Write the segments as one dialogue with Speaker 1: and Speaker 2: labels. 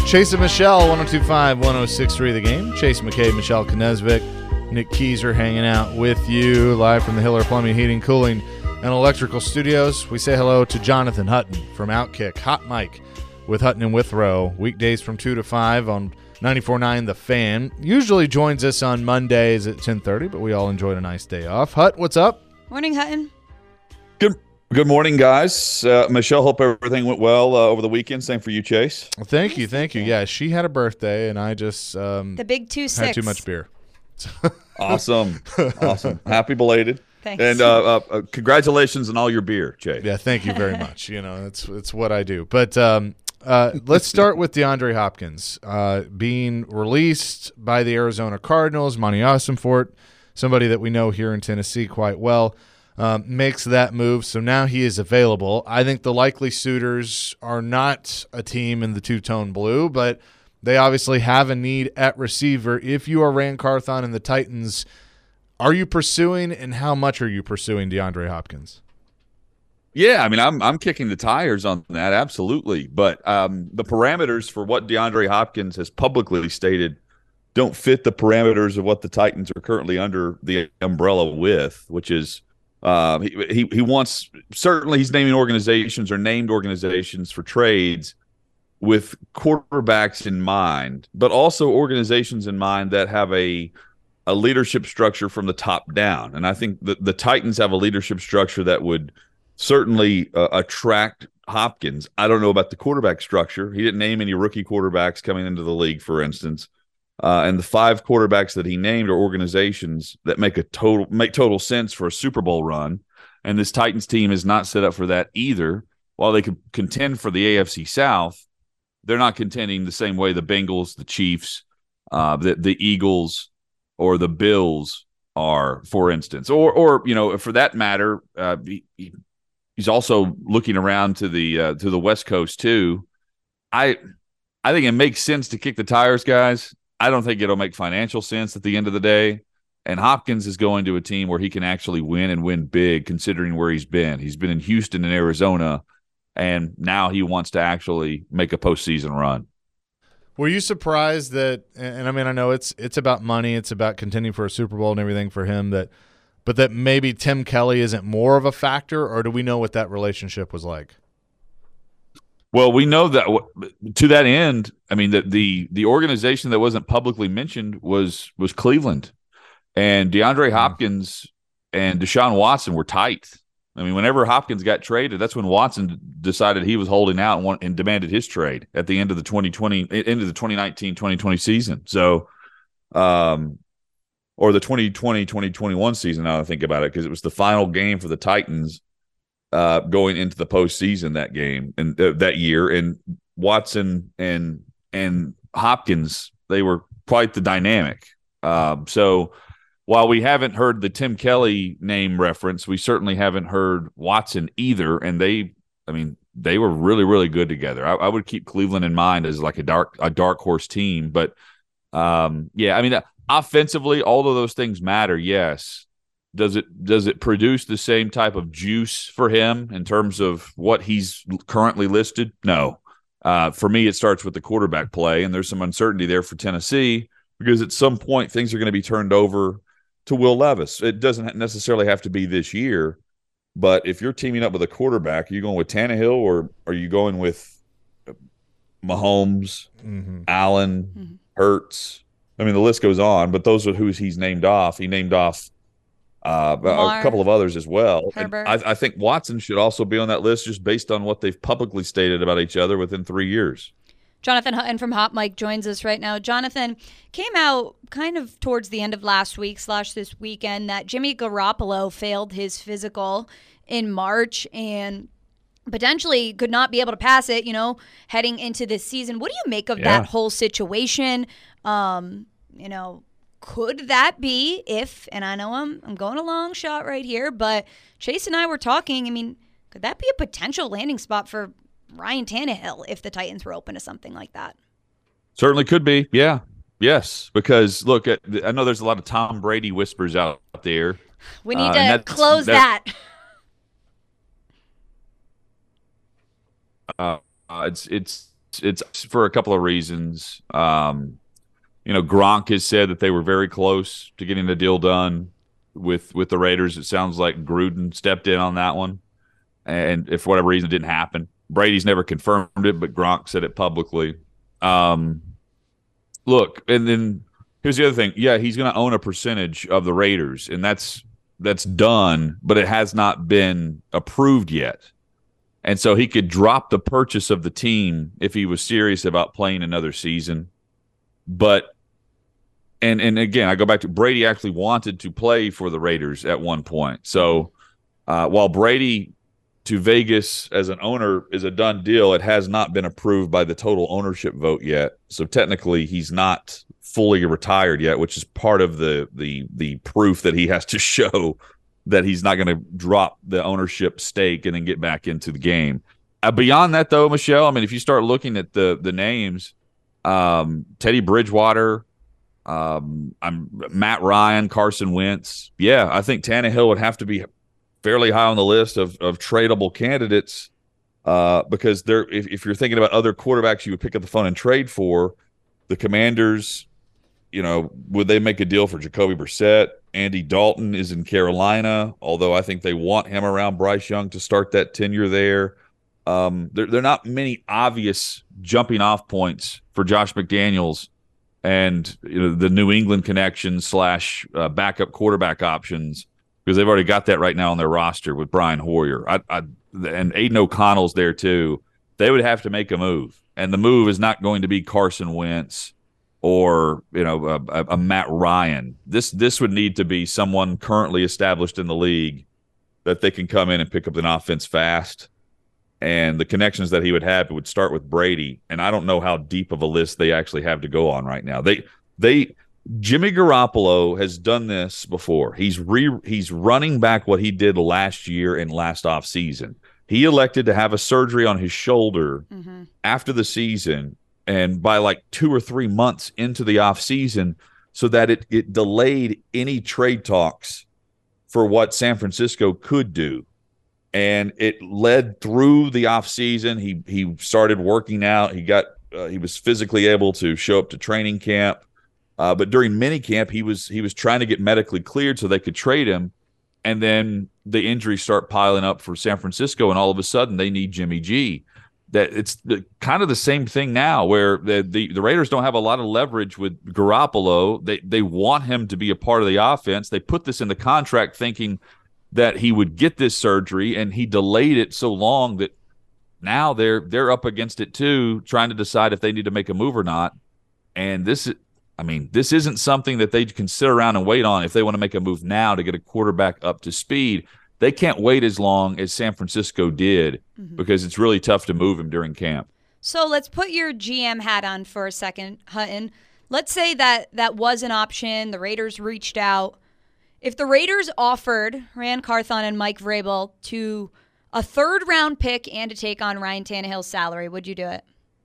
Speaker 1: Chase and Michelle, 102.5, 106.3 The Game. Chase McKay, Michelle Knezvik, Nick Keyser hanging out with you live from the Hiller Plumbing, Heating, Cooling, and Electrical Studios. We say hello to Jonathan Hutton from Outkick, Hot Mic with Hutton and Withrow, weekdays from 2 to 5 on 94.9 The Fan. Usually joins us on Mondays at 10:30, but we all enjoyed a nice day off. Hut, what's up?
Speaker 2: Morning, Hutton.
Speaker 3: Good morning, guys. Michelle, hope everything went well over the weekend. Same for you, Chase.
Speaker 1: Well, thank you. Yeah, she had a birthday, and I just
Speaker 2: the big 2-6
Speaker 1: had too much beer.
Speaker 3: Awesome. Happy belated.
Speaker 2: Thanks.
Speaker 3: And congratulations on all your beer, Chase.
Speaker 1: Yeah, thank you very much. You know, it's what I do. But let's start with DeAndre Hopkins being released by the Arizona Cardinals. Monty Ossenfort, somebody that we know here in Tennessee quite well, makes that move. So now he is available. I think the likely suitors are not a team in the two-tone blue, but they obviously have a need at receiver. If you are Ran Carthon and the Titans, are you pursuing, and how much are you pursuing DeAndre Hopkins?
Speaker 3: Yeah, I mean, I'm kicking the tires on that, absolutely. But the parameters for what DeAndre Hopkins has publicly stated don't fit the parameters of what the Titans are currently under the umbrella with, which is he wants – certainly he's naming organizations or named organizations for trades with quarterbacks in mind, but also organizations in mind that have a leadership structure from the top down. And I think the Titans have a leadership structure that would certainly attract Hopkins. I don't know about the quarterback structure. He didn't name any rookie quarterbacks coming into the league, for instance. And the 5 quarterbacks that he named are organizations that make total sense for a Super Bowl run. And this Titans team is not set up for that either. While they could contend for the AFC South, they're not contending the same way the Bengals, the Chiefs, the Eagles, or the Bills are, for instance. Or you know, for that matter, he's also looking around to the West Coast too. I think it makes sense to kick the tires, guys. I don't think it'll make financial sense at the end of the day. And Hopkins is going to a team where he can actually win and win big, considering where he's been. He's been in Houston and Arizona, and now he wants to actually make a postseason run.
Speaker 1: Were you surprised that, and I mean, I know it's about money, it's about contending for a Super Bowl and everything for him, but that maybe Tim Kelly isn't more of a factor, or do we know what that relationship was like?
Speaker 3: Well, we know that to that end, I mean, the organization that wasn't publicly mentioned was Cleveland, and DeAndre Hopkins and Deshaun Watson were tight. I mean, whenever Hopkins got traded, that's when Watson decided he was holding out and demanded his trade at the end of the 2019-2020 season. So, or the 2020-2021 season, now I think about it, because it was the final game for the Titans going into the postseason that game and that year. And Watson and Hopkins, they were quite the dynamic. So while we haven't heard the Tim Kelly name reference, we certainly haven't heard Watson either. And they were really, really good together. I would keep Cleveland in mind as like a dark horse team. But yeah, I mean, offensively, all of those things matter. Yes. Does it produce the same type of juice for him in terms of what he's currently listed? No. For me, it starts with the quarterback play, and there's some uncertainty there for Tennessee because at some point things are going to be turned over to Will Levis. It doesn't necessarily have to be this year, but if you're teaming up with a quarterback, are you going with Tannehill or are you going with Mahomes, Allen, Hurts? I mean, the list goes on, but those are who he's named off. He named off a couple of others as well. I think Watson should also be on that list just based on what they've publicly stated about each other within 3 years.
Speaker 2: Jonathan Hutton from Hot Mic joins us right now. Jonathan, came out kind of towards the end of last week / this weekend that Jimmy Garoppolo failed his physical in March and potentially could not be able to pass it, heading into this season. What do you make of that whole situation? Could that be if, and I know I'm going a long shot right here, but Chase and I were talking, I mean, could that be a potential landing spot for Ryan Tannehill if the Titans were open to something like that?
Speaker 3: Certainly could be, yeah. Yes, because, look, I know there's a lot of Tom Brady whispers out there.
Speaker 2: We need to close that.
Speaker 3: It's it's for a couple of reasons. Gronk has said that they were very close to getting the deal done with the Raiders. It sounds like Gruden stepped in on that one, and if for whatever reason it didn't happen, Brady's never confirmed it, but Gronk said it publicly. Look, and then here's the other thing. Yeah, he's going to own a percentage of the Raiders, and that's done, but it has not been approved yet. And so he could drop the purchase of the team if he was serious about playing another season. But and again, I go back to Brady actually wanted to play for the Raiders at one point. So while Brady to Vegas as an owner is a done deal, it has not been approved by the total ownership vote yet. So technically he's not fully retired yet, which is part of the proof that he has to show that he's not going to drop the ownership stake and then get back into the game. Beyond that, though, Michelle, I mean, if you start looking at the names, Teddy Bridgewater, Matt Ryan, Carson Wentz, yeah, I think Tannehill would have to be fairly high on the list of tradable candidates because if you're thinking about other quarterbacks you would pick up the phone and trade for, the Commanders, would they make a deal for Jacoby Brissett? Andy Dalton is in Carolina, although I think they want him around Bryce Young to start that tenure there. There are not many obvious jumping off points for Josh McDaniels and the New England connection / backup quarterback options, because they've already got that right now on their roster with Brian Hoyer. And Aiden O'Connell's there too. They would have to make a move, and the move is not going to be Carson Wentz or a Matt Ryan. This would need to be someone currently established in the league that they can come in and pick up an offense fast. And the connections that he would have would start with Brady, and I don't know how deep of a list they actually have to go on right now. Jimmy Garoppolo has done this before. He's running back what he did last year and last offseason. He elected to have a surgery on his shoulder after the season, and by like 2 or 3 months into the offseason, so that it delayed any trade talks for what San Francisco could do. And it led through the offseason. He started working out. He was physically able to show up to training camp. But during minicamp, he was trying to get medically cleared so they could trade him. And then the injuries start piling up for San Francisco, and all of a sudden they need Jimmy G. That it's kind of the same thing now, where the Raiders don't have a lot of leverage with Garoppolo. They want him to be a part of the offense. They put this in the contract thinking that he would get this surgery, and he delayed it so long that now they're up against it too, trying to decide if they need to make a move or not. And this isn't something that they can sit around and wait on if they want to make a move now to get a quarterback up to speed. They can't wait as long as San Francisco did because it's really tough to move him during camp.
Speaker 2: So let's put your GM hat on for a second, Hutton. Let's say that was an option. The Raiders reached out. If the Raiders offered Ran Carthon and Mike Vrabel to a third-round pick and to take on Ryan Tannehill's salary, would you do it?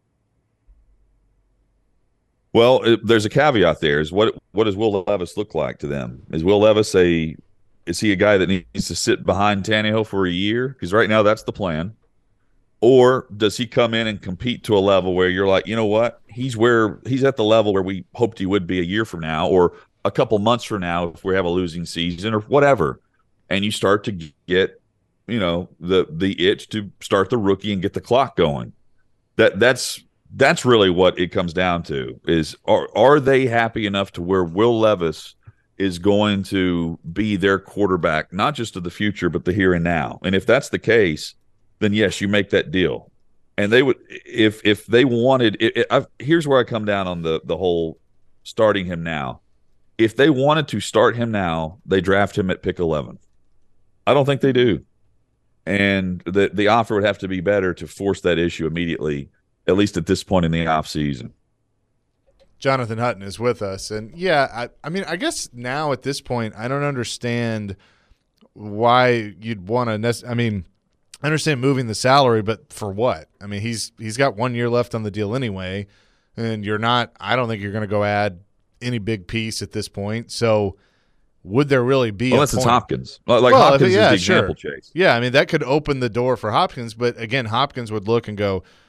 Speaker 3: Well, there's a caveat there. Is what does Will Levis look like to them? Is Will Levis is he a guy that needs to sit behind Tannehill for a year? Because right now that's the plan. Or does he come in and compete to a level where you're like, you know what? He's at the level where we hoped he would be a year from now, or a couple months from now if we have a losing season or whatever. And you start to get, the itch to start the rookie and get the clock going. That's really what it comes down to, is are they happy enough to where Will Levis is going to be their quarterback, not just of the future, but the here and now? And if that's the case, then yes, you make that deal. And they would, if they wanted, here's where I come down on the whole starting him now. If they wanted to start him now, they draft him at pick 11. I don't think they do. And the offer would have to be better to force that issue immediately, at least at this point in the offseason.
Speaker 1: Jonathan Hutton is with us. And, yeah, I guess now at this point I don't understand why you'd want to I understand moving the salary, but for what? I mean, he's got 1 year left on the deal anyway, and I don't think you're going to go add any big piece at this point. So would there really be
Speaker 3: unless it's Hopkins? Hopkins is the example, Chase.
Speaker 1: Yeah, that could open the door for Hopkins, but again, Hopkins would look and go,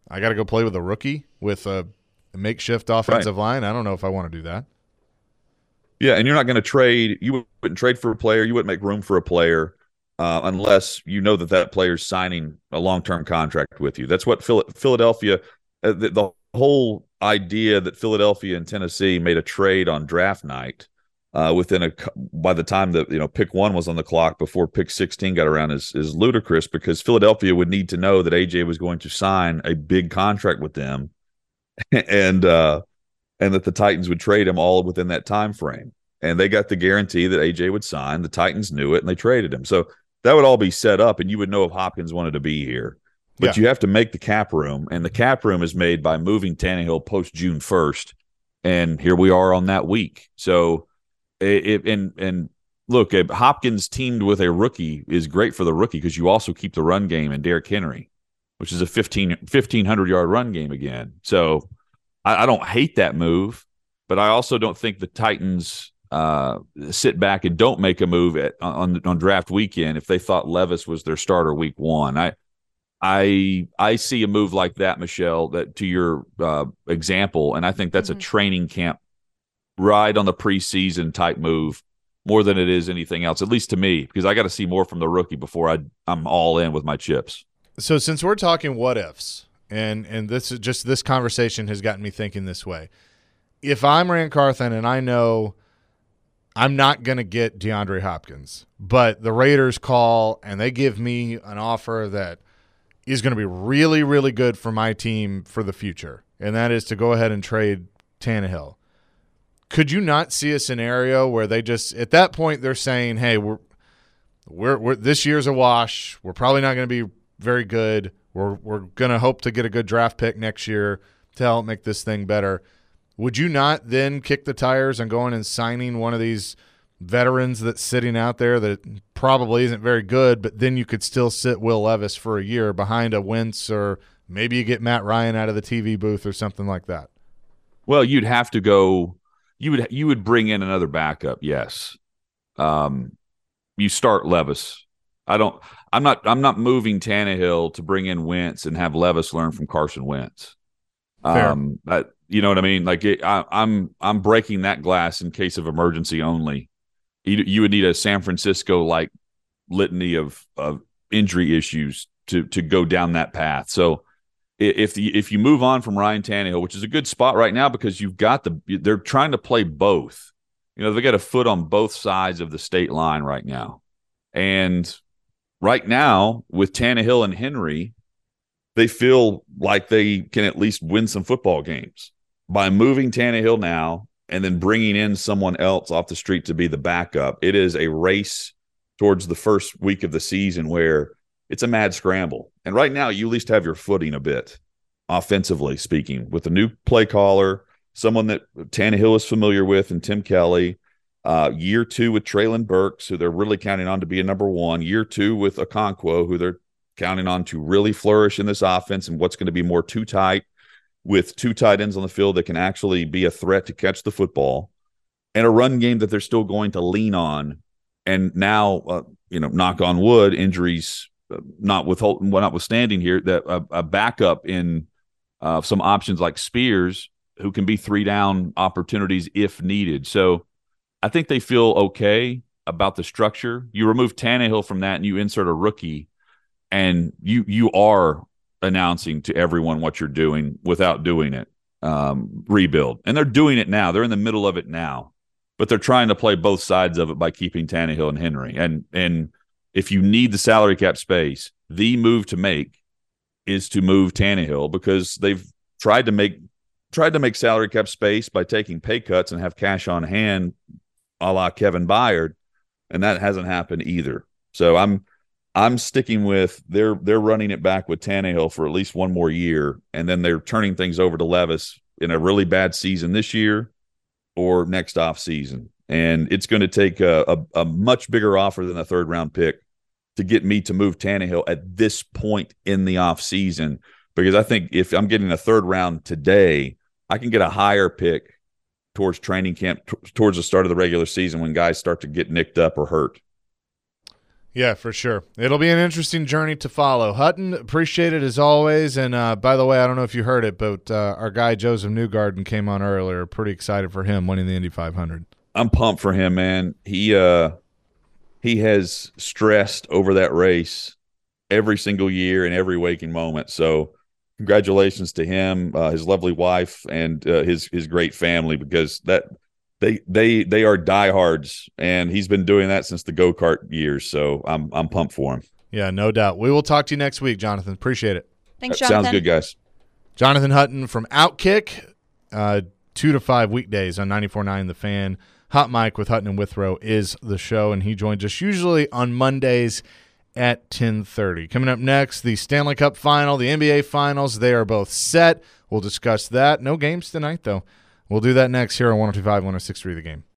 Speaker 1: I got to go play with a rookie with a makeshift offensive line. I don't know if I want to do that.
Speaker 3: Yeah, and you're not going to trade. You wouldn't trade for a player. You wouldn't make room for a player unless you know that player's signing a long-term contract with you. That's what Philadelphia the whole idea that Philadelphia and Tennessee made a trade on draft night by the time that pick 1 was on the clock before pick 16 got around is ludicrous, because Philadelphia would need to know that AJ was going to sign a big contract with them, and that the Titans would trade him all within that time frame. And they got the guarantee that AJ would sign. The Titans knew it, and they traded him. So that would all be set up, and you would know if Hopkins wanted to be here. But you have to make the cap room, and the cap room is made by moving Tannehill post June 1st, and here we are on that week. So, look, Hopkins teamed with a rookie is great for the rookie, because you also keep the run game and Derrick Henry, which is a 1,500-yard run game again. So I don't hate that move, but I also don't think the Titans sit back and don't make a move on draft weekend if they thought Levis was their starter week 1. I see a move like that, Michelle, that to your example, and I think that's a training camp ride on the preseason type move more than it is anything else, at least to me, because I got to see more from the rookie before I'm all in with my chips.
Speaker 1: So since we're talking what ifs, and this conversation has gotten me thinking this way. If I'm Rand Carthen and I know I'm not going to get DeAndre Hopkins, but the Raiders call and they give me an offer that is going to be really, really good for my team for the future, and that is to go ahead and trade Tannehill. Could you not see a scenario where they just, at that point, they're saying, hey, we're this year's a wash. We're probably not going to be very good. We're going to hope to get a good draft pick next year to help make this thing better. Would you not then kick the tires on going and signing one of these veterans that's sitting out there that probably isn't very good, but then you could still sit Will Levis for a year behind a Wentz, or maybe you get Matt Ryan out of the TV booth or something like that?
Speaker 3: Well, you'd have to go – you would bring in another backup, yes. You start Levis. I'm not moving Tannehill to bring in Wentz and have Levis learn from Carson Wentz. You know what I mean? Like I'm breaking that glass in case of emergency only. You would need a San Francisco like litany of injury issues to go down that path. So if you move on from Ryan Tannehill, which is a good spot right now because you've got they're trying to play both. You know, they got a foot on both sides of the state line right now. And right now with Tannehill and Henry, they feel like they can at least win some football games by moving Tannehill now and then bringing in someone else off the street to be the backup. It is a race towards the first week of the season where it's a mad scramble. And right now, you at least have your footing a bit, offensively speaking, with a new play caller, someone that Tannehill is familiar with, and Tim Kelly. Year 2 with Treylon Burks, who they're really counting on to be a number 1. Year 2 with Okonkwo, who they're counting on to really flourish in this offense and what's going to be more too tight, with 2 tight ends on the field that can actually be a threat to catch the football, and a run game that they're still going to lean on. And now, knock on wood, injuries notwithstanding here, that a backup in some options like Spears, who can be 3-down opportunities if needed. So I think they feel okay about the structure. You remove Tannehill from that and you insert a rookie, and you are announcing to everyone what you're doing without doing it. Rebuild. And they're doing it now. They're in the middle of it now. But they're trying to play both sides of it by keeping Tannehill and Henry. And if you need the salary cap space, the move to make is to move Tannehill, because they've tried to make salary cap space by taking pay cuts and have cash on hand, a la Kevin Byard, and that hasn't happened either. So I'm sticking with they're running it back with Tannehill for at least one more year, and then they're turning things over to Levis in a really bad season this year or next off season. And it's going to take a much bigger offer than a third-round pick to get me to move Tannehill at this point in the off season, because I think if I'm getting a third round today, I can get a higher pick towards training camp, towards the start of the regular season when guys start to get nicked up or hurt.
Speaker 1: Yeah, for sure. It'll be an interesting journey to follow. Hutton, appreciate it as always. And by the way, I don't know if you heard it, but our guy Joseph Newgarden came on earlier. Pretty excited for him winning the Indy 500.
Speaker 3: I'm pumped for him, man. He has stressed over that race every single year and every waking moment. So congratulations to him, his lovely wife, and his great family, because they are diehards, and he's been doing that since the go-kart years. So I'm pumped for him.
Speaker 1: Yeah, no doubt. We will talk to you next week, Jonathan. Appreciate it.
Speaker 2: Thanks, Jonathan.
Speaker 3: Sounds good, guys.
Speaker 1: Jonathan Hutton from Outkick, 2 to 5 weekdays on 94.9 The Fan. Hot Mic with Hutton and Withrow is the show, and he joins us usually on Mondays at 10:30. Coming up next, the Stanley Cup Final, the NBA Finals. They are both set. We'll discuss that. No games tonight, though. We'll do that next here on 102.5, 106.3 The Game.